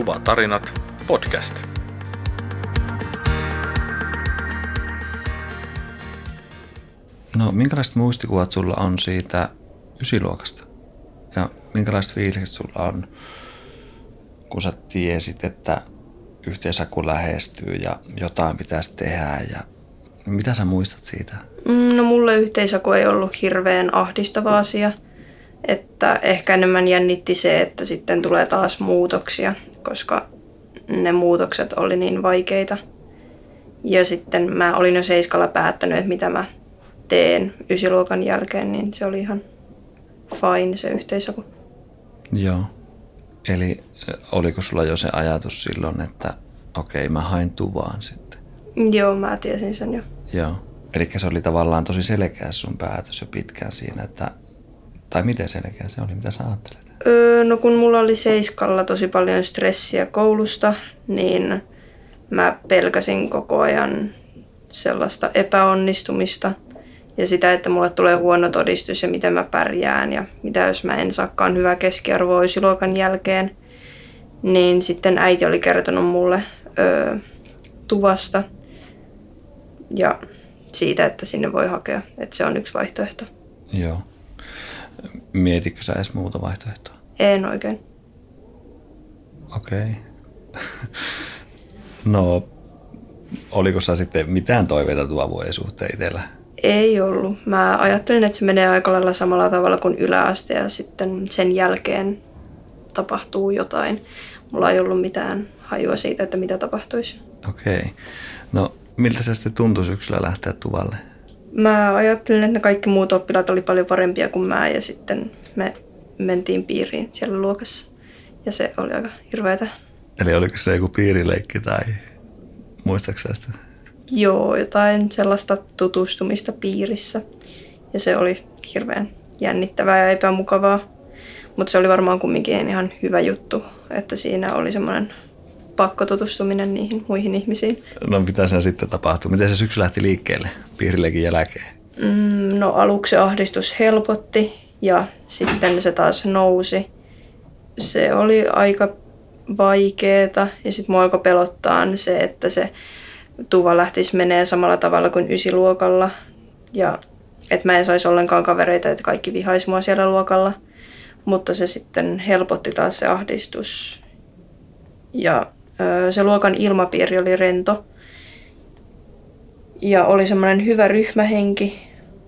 Tuva-tarinat podcast. No, minkälaiset muistikuvat sulla on siitä ysiluokasta? Ja minkälaiset fiilikset sulla on, kun sä tiesit, että yhteishaku lähestyy ja jotain pitäisi tehdä? Ja mitä sä muistat siitä? No mulle yhteishaku ei ollut hirveän ahdistava asia. Että ehkä enemmän jännitti se, että sitten tulee taas muutoksia, koska ne muutokset oli niin vaikeita. Ja sitten mä olin jo 7 päättänyt, että mitä mä teen ysiluokan jälkeen, niin se oli ihan fine se yhteishaku. Joo. Eli oliko sulla jo se ajatus silloin, että okei, mä hain Tuvaan sitten? Joo, mä tiesin sen jo. Joo. Eli se oli tavallaan tosi selkeä sun päätös jo pitkään siinä, että tai miten selkeä se oli? Mitä sä ajattelet? No kun mulla oli 7 tosi paljon stressiä koulusta, niin mä pelkäsin koko ajan sellaista epäonnistumista ja sitä, että mulle tulee huono todistus ja miten mä pärjään ja mitä jos mä en saakaan hyvää keskiarvoa ysiluokan jälkeen. Niin sitten äiti oli kertonut mulle Tuvasta ja siitä, että sinne voi hakea, että se on yksi vaihtoehto. Joo. Mietitkö sä edes muuta vaihtoehtoa? En oikein. Okei. No, oliko sä sitten mitään toiveita Tuvavuoden suhteen itsellä? Ei ollut. Mä ajattelin, että se menee aika lailla samalla tavalla kuin yläaste ja sitten sen jälkeen tapahtuu jotain. Mulla ei ollut mitään hajua siitä, että mitä tapahtuisi. Okei. No, miltä se sitten tuntui syksyllä lähteä Tuvalle? Mä ajattelin, että ne kaikki muut oppilaat oli paljon parempia kuin mä ja sitten me mentiin piiriin siellä luokassa. Ja se oli aika hirveätä. Eli oliko se joku piirileikki tai muistaaksä sitä? Joo, jotain sellaista tutustumista piirissä. Ja se oli hirveän jännittävää ja epämukavaa. Mutta se oli varmaan kumminkin ihan hyvä juttu, että siinä oli semmoinen pakkotutustuminen niihin muihin ihmisiin. No mitä siinä sitten tapahtui? Miten se syksy lähti liikkeelle piirileikin jälkeen? No aluksi ahdistus helpotti ja sitten se taas nousi. Se oli aika vaikeeta ja sitten mua alkoi pelottaa se, että se Tuva lähtisi menee samalla tavalla kuin ysiluokalla. Ja että mä en saisi ollenkaan kavereita, että kaikki vihaisi mua siellä luokalla. Mutta se sitten helpotti taas se ahdistus. Ja se luokan ilmapiiri oli rento. Ja oli semmoinen hyvä ryhmähenki.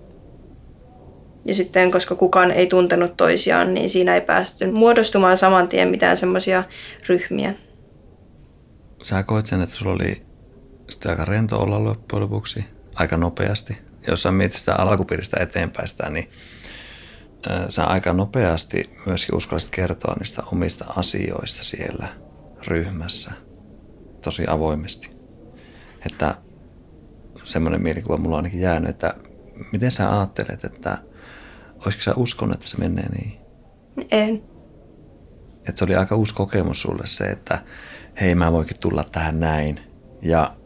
Ja sitten, koska kukaan ei tuntenut toisiaan, niin siinä ei päästy muodostumaan saman tien mitään semmoisia ryhmiä. Sä koet sen, että sulla oli sitten aika rento olla loppujen lopuksi aika nopeasti. Jos sä mietit sitä alkupiiristä eteenpäin sitä, niin sä aika nopeasti myöskin uskallisit kertoa niistä omista asioista siellä ryhmässä tosi avoimesti. Että semmoinen mielikuva mulla on ainakin jäänyt, että miten sä ajattelet, että olisiko sä uskonut, että se menee niin? En. Että se oli aika uusi kokemus sulle se, että hei mä voinkin tulla tähän näin ja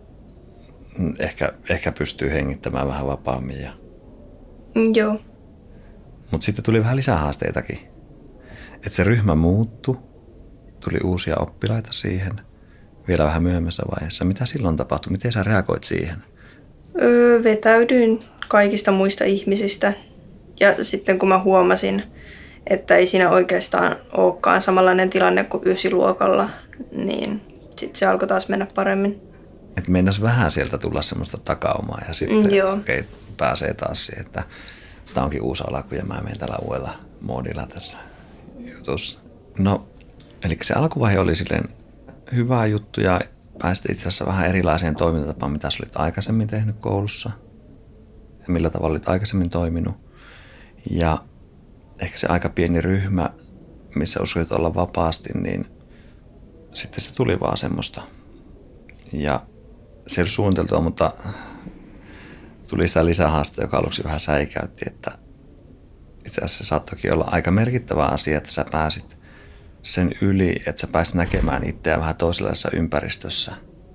ehkä pystyy hengittämään vähän vapaammin. Joo. Mutta sitten tuli vähän lisää haasteitakin. Että se ryhmä muuttui, tuli uusia oppilaita siihen vielä vähän myöhemmässä vaiheessa. Mitä silloin tapahtui? Miten sä reagoit siihen? Vetäydyin kaikista muista ihmisistä ja sitten kun mä huomasin, että ei siinä oikeastaan olekaan samanlainen tilanne kuin ysiluokalla, niin sitten se alkoi taas mennä paremmin. Että mennäs vähän sieltä tulla semmoista takaumaa ja sitten pääsee taas siihen, että tämä onkin uusi alku ja mä menen tällä uudella moodilla tässä jutussa. No, eli se alkuvaihe oli silleen hyvä juttu ja pääsit itse asiassa vähän erilaiseen toimintatapaan, mitä sä olit aikaisemmin tehnyt koulussa ja millä tavalla olit aikaisemmin toiminut. Ja ehkä se aika pieni ryhmä, missä uskoit olla vapaasti, niin sitten se tuli vaan semmoista. Ja se ei ollut suunniteltua, mutta tuli sitä lisähaastetta, joka aluksi vähän säikäytti, että itse asiassa se saattoikin olla aika merkittävä asia, että sä pääsit sen yli, että sä pääsit näkemään itseä vähän toisenlaisessa ympäristössä.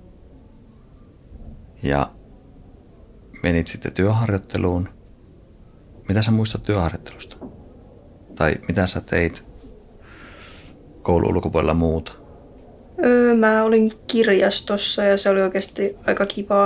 Ja menit sitten työharjoitteluun. Mitä sä muistat työharjoittelusta? Tai mitä sä teit koulun ulkopuolella muuta? Mä olin kirjastossa ja se oli oikeasti aika kivaa.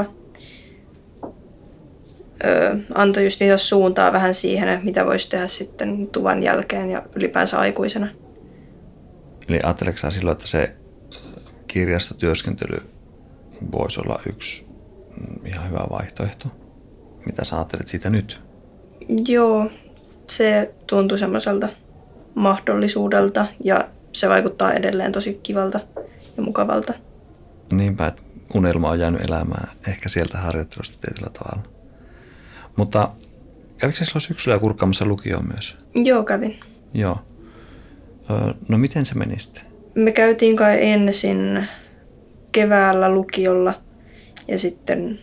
Antoi just suuntaa vähän siihen, että mitä voisi tehdä sitten tuvan jälkeen ja ylipäänsä aikuisena. Eli ajatteleksä sä silloin, että se kirjastotyöskentely voisi olla yksi ihan hyvä vaihtoehto? Mitä sä ajattelet siitä nyt? Joo, se tuntui semmoiselta mahdollisuudelta ja se vaikuttaa edelleen tosi kivalta ja mukavalta. Niinpä, että unelma on jäänyt elämään ehkä sieltä harjoittelusta tietyllä tavalla. Mutta kävikö silloin syksyllä kurkkaamassa lukioon myös? Joo, kävin. Joo. No miten se meni sitten? Me käytiin kai ensin keväällä lukiolla ja sitten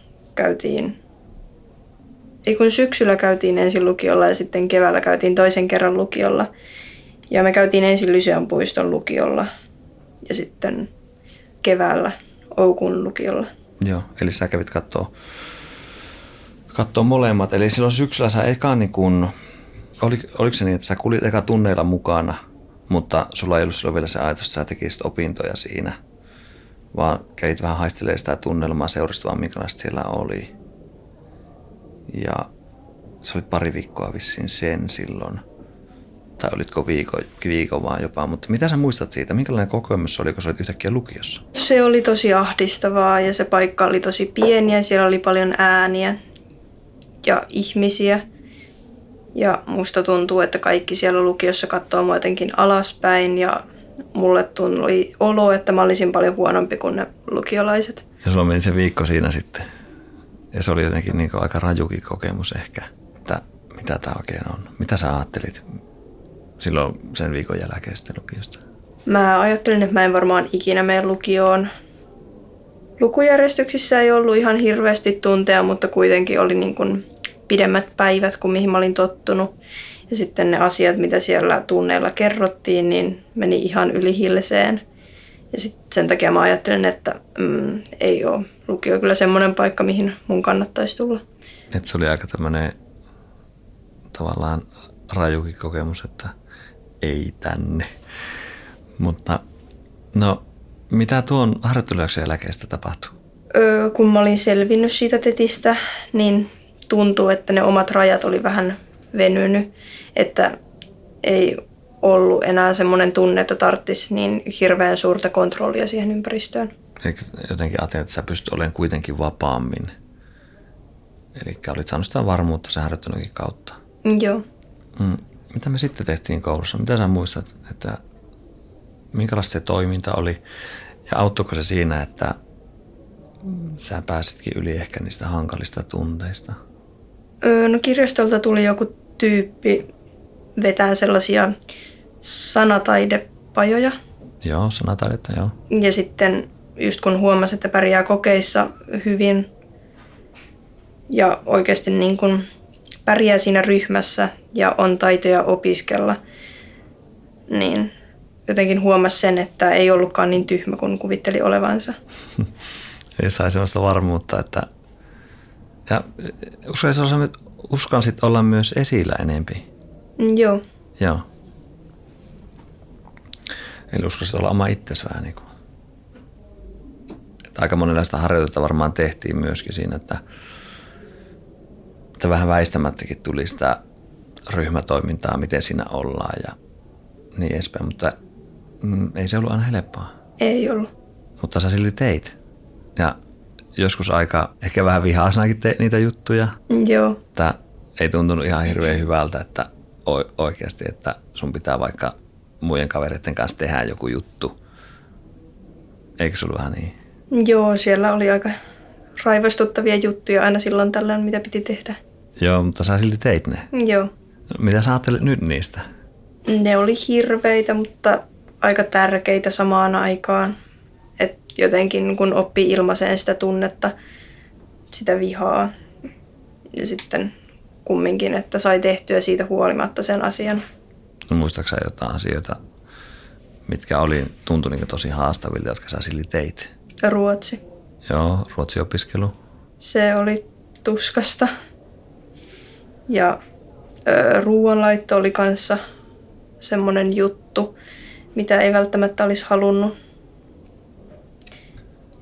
syksyllä käytiin ensin lukiolla ja sitten keväällä käytiin toisen kerran lukiolla. Ja me käytiin ensin Lyseon puiston lukiolla ja sitten keväällä Oukun lukiolla. Joo, eli sä kävit kattoo molemmat. Eli silloin syksyllä sä oliko se niin, että sä kulit eka tunneilla mukana, mutta sulla ei ollut silloin vielä se ajatus, että sä tekisit opintoja siinä, vaan kävit vähän haistelemaan sitä tunnelmaa, seurasit vaan minkälaista siellä oli. Ja sä olit pari viikkoa vissiin sen silloin. Tai olitko viikon vaan jopa, mutta mitä sä muistat siitä? Minkälainen kokemus se oli, kun sä olit yhtäkkiä lukiossa? Se oli tosi ahdistavaa ja se paikka oli tosi pieni ja siellä oli paljon ääniä ja ihmisiä. Ja musta tuntuu, että kaikki siellä lukiossa katsoo mua jotenkin alaspäin ja mulle tuli olo, että mä olisin paljon huonompi kuin ne lukiolaiset. Ja sulla meni se viikko siinä sitten. Ja se oli jotenkin niin aika rajukin kokemus ehkä, että mitä tää oikein on. Mitä sä ajattelit silloin sen viikon jälkeen sitten lukiosta? Mä ajattelin, että mä en varmaan ikinä mene lukioon. Lukujärjestyksissä ei ollut ihan hirveästi tunteja, mutta kuitenkin oli niin kuin pidemmät päivät kuin mihin mä olin tottunut. Ja sitten ne asiat, mitä siellä tunneilla kerrottiin, niin meni ihan yli hilseen. Ja sitten sen takia mä ajattelin, että ei ole lukio kyllä semmoinen paikka, mihin mun kannattaisi tulla. Että se oli aika tämmöinen tavallaan rajukin kokemus, että ei tänne. Mutta no, mitä tuon harjoittelujakson jälkeistä tapahtui? Kun mä olin selvinnyt siitä tetistä, niin tuntuu, että ne omat rajat oli vähän venynyt, että ei ollut enää semmoinen tunne, että tarvitsisi niin hirveän suurta kontrollia siihen ympäristöön. Eli jotenkin ajattelin, että sä pystyt olemaan kuitenkin vapaammin. Eli olit saanut sitä varmuutta sen harjoittelunkin kautta. Joo. Mitä me sitten tehtiin koulussa? Mitä sä muistat, että minkälaista se toiminta oli? Ja auttoiko se siinä, että sä pääsitkin yli ehkä niistä hankalista tunteista? No kirjastolta tuli joku tyyppi vetää sellaisia sanataidepajoja. Joo, sanataidetta, joo. Ja sitten just kun huomasi, että pärjää kokeissa hyvin ja oikeasti niin kuin pärjää siinä ryhmässä ja on taitoja opiskella, niin jotenkin huomasi sen, että ei ollutkaan niin tyhmä kuin kuvitteli olevansa. Ei sai sellaista varmuutta, että ja uskalsit olla myös esillä enempi. Joo. Joo. Eli uskalsit olla oma itsesi vähän niin kuin. Että aika monenlaista harjoitetta varmaan tehtiin myöskin siinä, että vähän väistämättäkin tuli sitä ryhmätoimintaa, miten siinä ollaan ja niin edespäin, mutta ei se ollut aina helppoa. Ei ollut. Mutta sä silti teit. Ja joskus aika ehkä vähän vihaisanakin teit niitä juttuja. Joo. Että ei tuntunut ihan hirveän hyvältä, että oikeasti, että sun pitää vaikka muiden kavereiden kanssa tehdä joku juttu. Eikö sulla vähän niin? Joo, siellä oli aika raivostuttavia juttuja aina silloin tällöin, mitä piti tehdä. Joo, mutta sä silti teit ne. Joo. Mitä sä ajattelet nyt niistä? Ne oli hirveitä, mutta aika tärkeitä samaan aikaan. Et jotenkin kun oppii ilmaiseen sitä tunnetta, sitä vihaa. Ja sitten kumminkin, että sai tehtyä siitä huolimatta sen asian. No, muistatko sä jotain asioita, mitkä tuntui niin tosi haastavilta, jotka sä silti teit? Ruotsi. Joo, ruotsiopiskelu. Se oli tuskasta. Ja ruoanlaitto oli kanssa semmoinen juttu, mitä ei välttämättä olisi halunnut.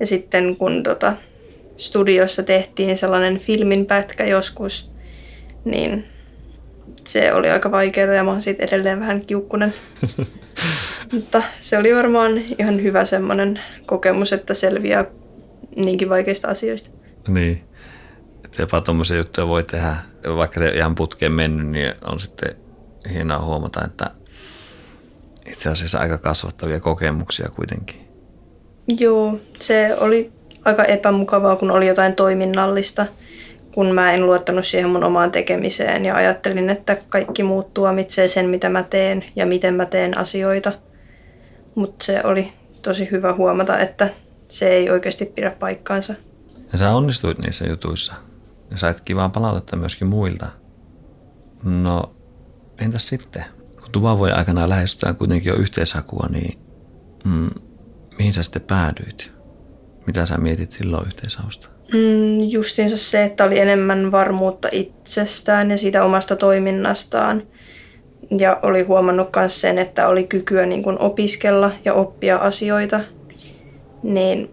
Ja sitten kun studiossa tehtiin sellainen filminpätkä joskus, niin se oli aika vaikeaa ja mä oon siitä edelleen vähän kiukkunen. Mutta se oli varmaan ihan hyvä semmoinen kokemus, että selviää niinkin vaikeista asioista. Niin, että jopa tuommoisia juttuja voi tehdä, vaikka se ihan putkeen mennyt, niin on sitten hienoa huomata, että itse asiassa aika kasvattavia kokemuksia kuitenkin. Joo, se oli aika epämukavaa, kun oli jotain toiminnallista, kun mä en luottanut siihen mun omaan tekemiseen ja ajattelin, että kaikki muut tuomitsee sen, mitä mä teen ja miten mä teen asioita. Mutta se oli tosi hyvä huomata, että se ei oikeasti pidä paikkaansa. Ja sä onnistuit niissä jutuissa ja sait kivaa palautetta myöskin muilta. No, entäs sitten? Kun Tuvavuoden aikana lähestytään kuitenkin jo yhteishakua, niin mihin sä sitten päädyit? Mitä sä mietit silloin yhteishausta? Justiinsa se, että oli enemmän varmuutta itsestään ja siitä omasta toiminnastaan. Ja oli huomannut myös sen, että oli kykyä niin kuin opiskella ja oppia asioita. Niin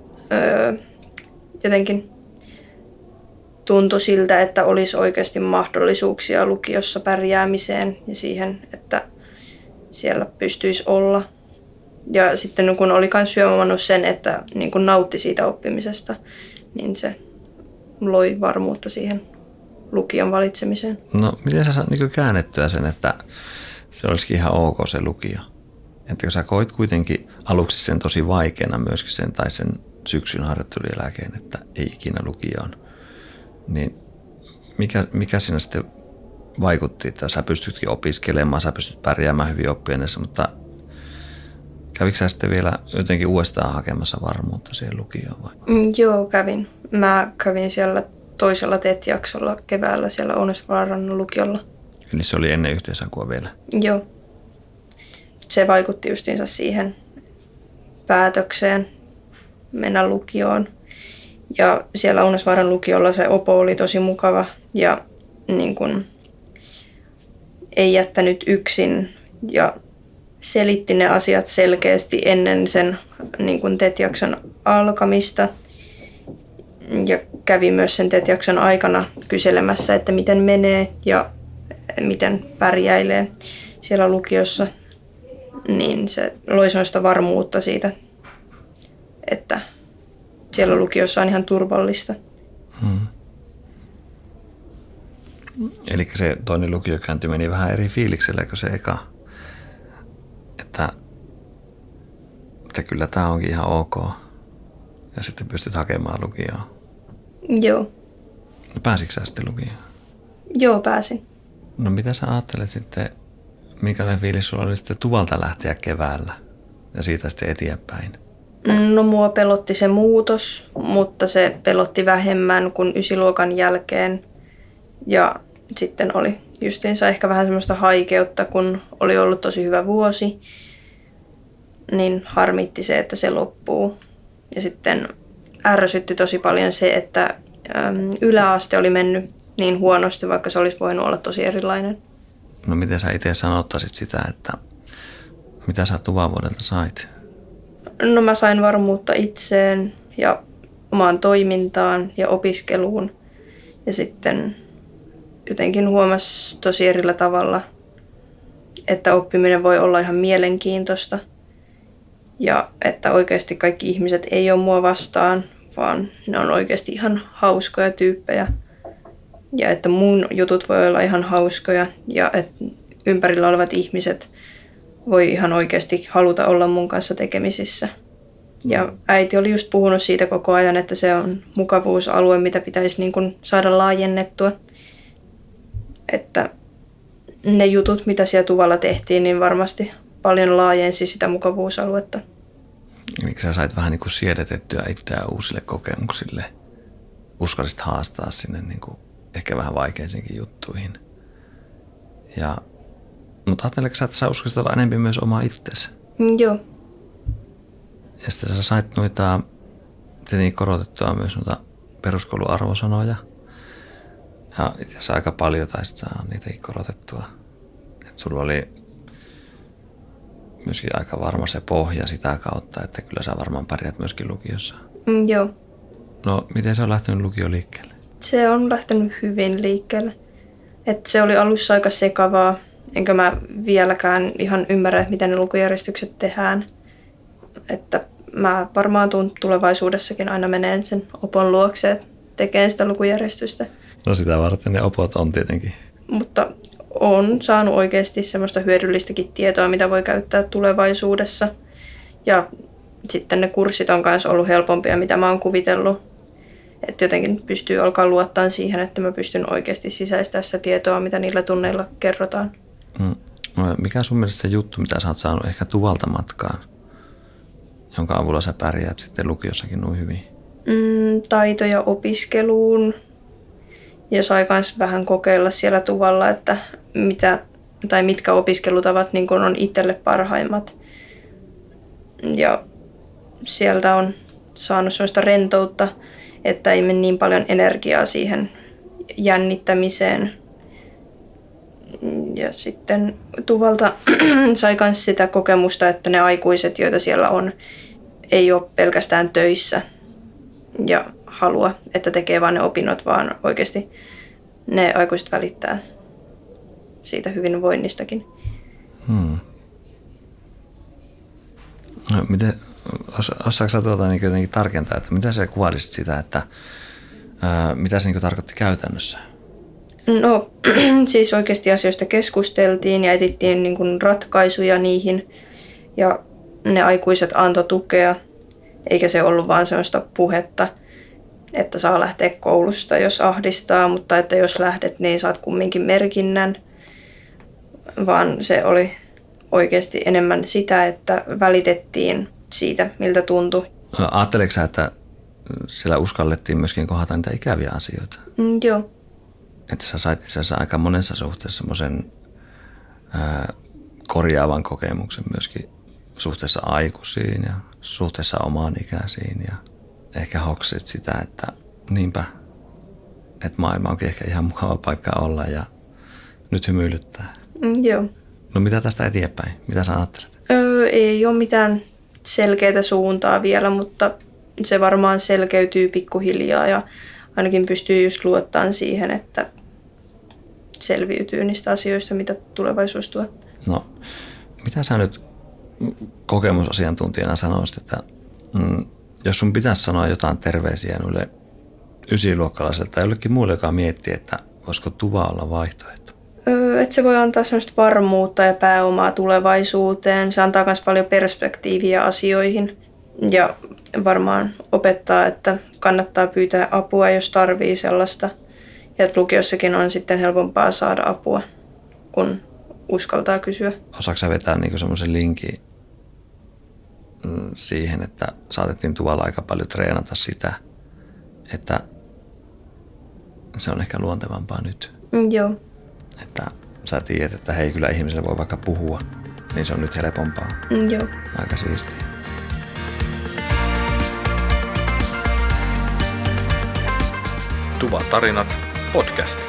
jotenkin tuntui siltä, että olisi oikeasti mahdollisuuksia lukiossa pärjäämiseen ja siihen, että siellä pystyisi olla. Ja sitten kun oli myös huomannut sen, että niin kun nautti siitä oppimisesta, niin se loi varmuutta siihen lukion valitsemiseen. No, miten sä saat niin käännettyä sen, että se olisikin ihan ok se lukio? Että kun sä koit kuitenkin aluksi sen tosi vaikeana myöskin sen tai sen syksyn harjoittelun jälkeen, että ei ikinä lukioon, niin mikä siinä sitten vaikutti, että sä pystytkin opiskelemaan, sä pystyt pärjäämään hyvin oppiaineissa, mutta kävikö sä sitten vielä jotenkin uudestaan hakemassa varmuutta siihen lukioon vai? Joo, kävin. Mä kävin siellä toisella TET-jaksolla keväällä siellä Ounasvaaran lukiolla. Eli se oli ennen yhteishakua vielä? Joo. Se vaikutti justiinsa siihen päätökseen mennä lukioon. Ja siellä Ounasvaaran lukiolla se opo oli tosi mukava ja niin kun ei jättänyt yksin ja selitti ne asiat selkeästi ennen sen niin kun TET-jakson alkamista. Ja kävi myös sen TET-jakson aikana kyselemässä, että miten menee ja miten pärjäilee siellä lukiossa. Niin se loi sellaista varmuutta siitä, että siellä lukiossa on ihan turvallista. Eli se toinen lukiokäynti meni vähän eri fiiliksellä kuin se eka. Että kyllä tämä onkin ihan ok. Ja sitten pystyt hakemaan lukioon. Joo. No pääsitkö sä sitten lukioon? Joo, pääsin. No mitä sä ajattelet sitten, minkälainen fiilis sulla oli sitten Tuvalta lähteä keväällä ja siitä sitten eteenpäin? No mua pelotti se muutos, mutta se pelotti vähemmän kuin 9-luokan jälkeen. Ja sitten oli justiinsa ehkä vähän semmoista haikeutta, kun oli ollut tosi hyvä vuosi. Niin harmitti se, että se loppuu. Ja sitten ärsytti tosi paljon se, että yläaste oli mennyt niin huonosti, vaikka se olisi voinut olla tosi erilainen. No miten sä itse sanottaisit sitä, että mitä sä Tuvavuodelta sait? No mä sain varmuutta itseen ja omaan toimintaan ja opiskeluun. Ja sitten jotenkin huomasi tosi erillä tavalla, että oppiminen voi olla ihan mielenkiintoista. Ja että oikeasti kaikki ihmiset ei ole mua vastaan, vaan ne on oikeasti ihan hauskoja tyyppejä. Ja että mun jutut voi olla ihan hauskoja ja että ympärillä olevat ihmiset voi ihan oikeasti haluta olla mun kanssa tekemisissä. Ja äiti oli just puhunut siitä koko ajan, että se on mukavuusalue, mitä pitäisi niin kuin saada laajennettua. Että ne jutut, mitä siellä Tuvalla tehtiin, niin varmasti paljon laajensi sitä mukavuusaluetta. Eli sä sait vähän niin kuin siedetettyä itseään uusille kokemuksille. Uskallisit haastaa sinne niin kuin ehkä vähän vaikeisiinkin juttuihin. Mutta ajatteletko sä, että sä uskallisit olla enemmän myös oma itsesi? Joo. Ja sitten sä sait noita tietenkin korotettua myös noita peruskouluarvosanoja. Ja itse asiassa aika paljon taisit saa niitäkin korotettua. Että sulla oli myöskin aika varma se pohja sitä kautta, että kyllä sä varmaan pärjät myöskin lukiossa. Joo. No, miten se on lähtenyt lukio liikkeelle? Se on lähtenyt hyvin liikkeelle. Se oli alussa aika sekavaa, enkä mä vieläkään ihan ymmärrä, miten ne lukujärjestykset tehdään. Että mä varmaan tuun tulevaisuudessakin aina meneen sen opon luokse tekemään sitä lukujärjestystä. No sitä varten ne opot on tietenkin. Mutta on saanut oikeasti semmoista hyödyllistäkin tietoa, mitä voi käyttää tulevaisuudessa. Ja sitten ne kurssit on myös ollut helpompia, mitä mä oon kuvitellut. Että jotenkin pystyy alkaa luottaa siihen, että mä pystyn oikeasti sisäistämään sitä tietoa, mitä niillä tunneilla kerrotaan. Mikä on sun mielestä se juttu, mitä sä oot saanut ehkä Tuvalta matkaan, jonka avulla sä pärjäät sitten lukiossakin noin hyvin? Taitoja opiskeluun. Ja sai myös vähän kokeilla siellä Tuvalla, että mitkä opiskelutavat niin kun on itselle parhaimmat. Ja sieltä on saanut sellaista rentoutta, että ei mene niin paljon energiaa siihen jännittämiseen. Ja sitten Tuvalta sai myös sitä kokemusta, että ne aikuiset, joita siellä on, ei ole pelkästään töissä ja halua, että tekee vaan ne opinnot, vaan oikeasti ne aikuiset välittää siitä hyvinvoinnistakin. No, osaatko sä niin jotenkin tarkentaa, että mitä sä kuvailisit sitä, että mitä se niin tarkoitti käytännössä? No siis oikeasti asioista keskusteltiin ja etsittiin niin kuin ratkaisuja niihin ja ne aikuiset antoi tukea, eikä se ollut vaan sellaista puhetta, että saa lähteä koulusta, jos ahdistaa, mutta että jos lähdet, niin saat kumminkin merkinnän, vaan se oli oikeasti enemmän sitä, että välitettiin siitä, miltä tuntui. No, ajatteleeko sä, että siellä uskallettiin myöskin kohdata niitä ikäviä asioita? Joo. Että sä sait itse aika monessa suhteessa semmoisen korjaavan kokemuksen myöskin suhteessa aikuisiin ja suhteessa omaan ikäisiin ja ehkä hoksit sitä, että niinpä, että maailma onkin ehkä ihan mukava paikka olla ja nyt hymyilyttää. Joo. No mitä tästä eteenpäin? Mitä sä ajattelet? Ei ole mitään selkeää suuntaa vielä, mutta se varmaan selkeytyy pikkuhiljaa ja ainakin pystyy just luottamaan siihen, että selviytyy niistä asioista, mitä tulevaisuus tuo. No, mitä sä nyt kokemusasiantuntijana sanoisit, että jos sun pitäisi sanoa jotain terveisiä noille 9-luokkalaiselta tai jollekin muulle, joka miettii, että voisiko Tuva olla vaihtoehto? Että se voi antaa sellaista varmuutta ja pääomaa tulevaisuuteen. Se antaa myös paljon perspektiiviä asioihin ja varmaan opettaa, että kannattaa pyytää apua, jos tarvii sellaista. Ja että lukiossakin on sitten helpompaa saada apua, kun uskaltaa kysyä. Osaatko sä vetää niinku semmoisen linkin siihen, että saatettiin Tuvalla aika paljon treenata sitä, että se on ehkä luontevampaa nyt? Joo. Että sä tiedät, että hei, kyllä ihmiselle voi vaikka puhua, niin se on nyt helpompaa. Joo. Aika siistiä. Tuva tarinat podcast.